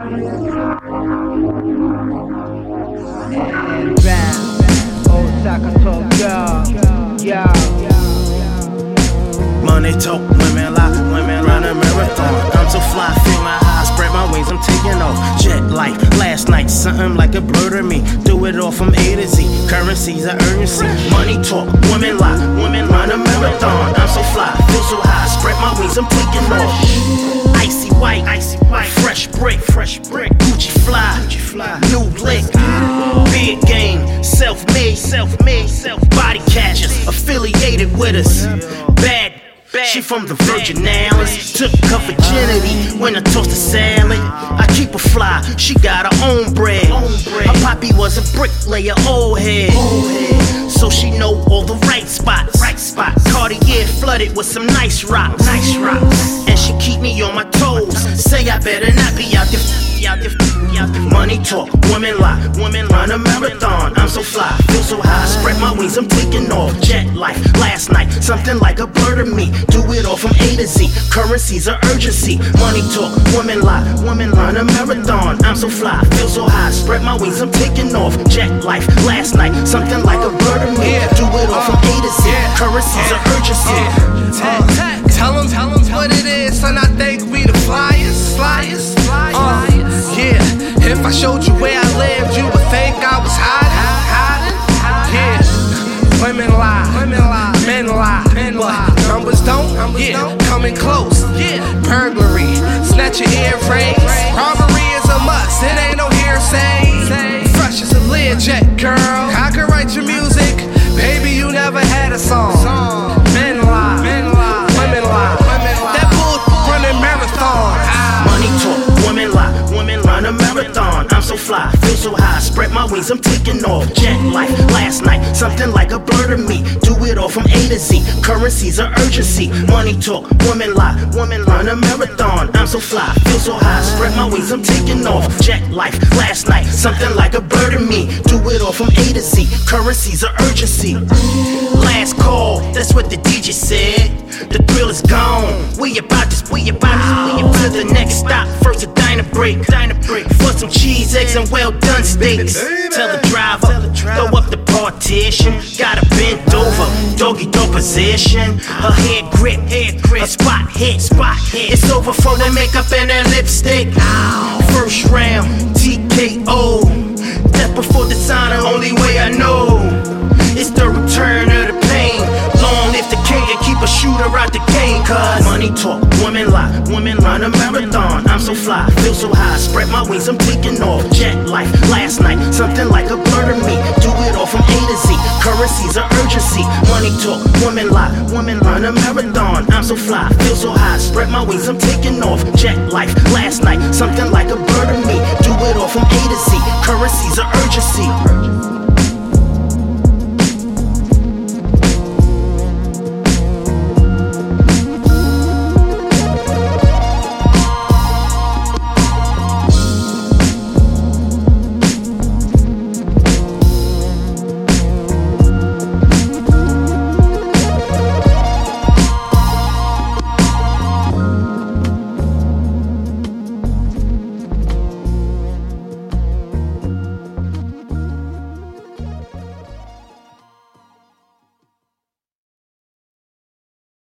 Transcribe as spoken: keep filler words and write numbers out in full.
And bound, Osaka Tokyo, yo. Money talk, women lie, women run a marathon. I'm so fly, feel my high, spread my wings, I'm taking off. Jet life, last night, something like a blur to me. Do it all from A to Z, currencies are urgency. Money talk, women lie, women run a marathon. I'm so fly, feel so high, spread my wings, I'm taking off. Icy white, icy white, fresh brick, fresh brick, Gucci fly, Gucci fly, new lick, big game, self-made, self-made, self-body catchers, affiliated with us, bad. She from the Virgin Islands, took her virginity when I tossed the salad. I keep her fly, she got her own bread. Her poppy was a bricklayer, old head, so she know all the right spots. Right spots. Cartier flooded with some nice rocks, nice rocks. And she keep me on my toes. Say I better not be out there, out there, out there. Money talk, women lie, women run a marathon. I'm so fly, feel so high, spread my wings, I'm taking off. Jet life, last night, something like a blur to me. Do it all from A to Z, currencies are urgency. Money talk, women lie, women run a marathon. I'm so fly, feel so high, spread my wings, I'm taking off. Jet life, last night, something like a blur to me. Do it all from A to Z, currencies are urgency. Tell them, tell them what it is, son, I think we the flyers, flyers, uh, yeah. If I showed you where I lived, you would think I was hiding, hiding, yeah. Women lie, women lie, men lie, men lie. Numbers don't, yeah, coming close, yeah. Burglary, snatch your earrings, robbery is a must, it ain't no hearsay. Fresh as a Learjet, girl, I can write your music, baby, you never had a song. Men lie, men lie, women lie, that bull running marathon. Money talk, women lie, women run a marathon. I'm so fly, feel so high, spread my wings, I'm taking off. Jet life, last night, something like a blur to me. Do it all from A to Z, currencies are urgency. Money talk, women lie, women run a marathon. I'm so fly, feel so high, spread my wings, I'm taking off. Jet life, last night, something like a blur to me. Do it all from A to Z, currencies are urgency. Last call, that's what the D J said. The thrill is gone. We about this, we about this, we about to the next stop. First a diner break, diner break for some cheese, eggs, and well done steaks. Tell the driver, throw up the partition. Got her bent over, doggy dog position. Her head grip, head grip, her spot hit, spot hit. It's over for the makeup and her lipstick. First round, T K O. Death before dishonor, only way I know. It's the return of the pain. Long live the king and keep a shooter out the game. Cause money talk, women lie, women run a marathon. I'm so fly, feel so high, spread my wings, I'm taking off. Jet life, last night, something like a blur to me. Do it all from A to Z, currencies are urgency. Money talk, women lie, women run a marathon. I'm so fly, feel so high, spread my wings, I'm taking off. Jet life, last night, something like a blur to me. Do it all from A to Z, currencies are urgency.